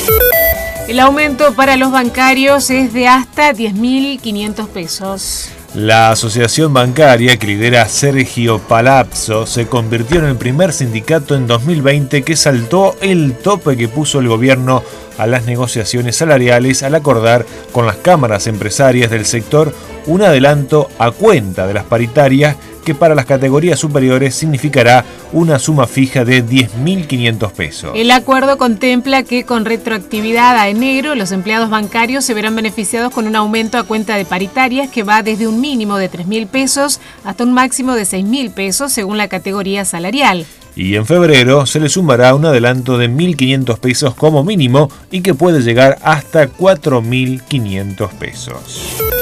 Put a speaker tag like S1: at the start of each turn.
S1: El aumento para los bancarios es de hasta 10.500 pesos.
S2: La asociación bancaria que lidera Sergio Palazzo se convirtió en el primer sindicato en 2020 que saltó el tope que puso el gobierno a las negociaciones salariales al acordar con las cámaras empresarias del sector un adelanto a cuenta de las paritarias que para las categorías superiores significará una suma fija de 10.500 pesos.
S1: El acuerdo contempla que con retroactividad a enero los empleados bancarios se verán beneficiados con un aumento a cuenta de paritarias que va desde un mínimo de 3.000 pesos hasta un máximo de 6.000 pesos según la categoría salarial.
S2: Y en febrero se le sumará un adelanto de 1.500 pesos como mínimo y que puede llegar hasta 4.500 pesos.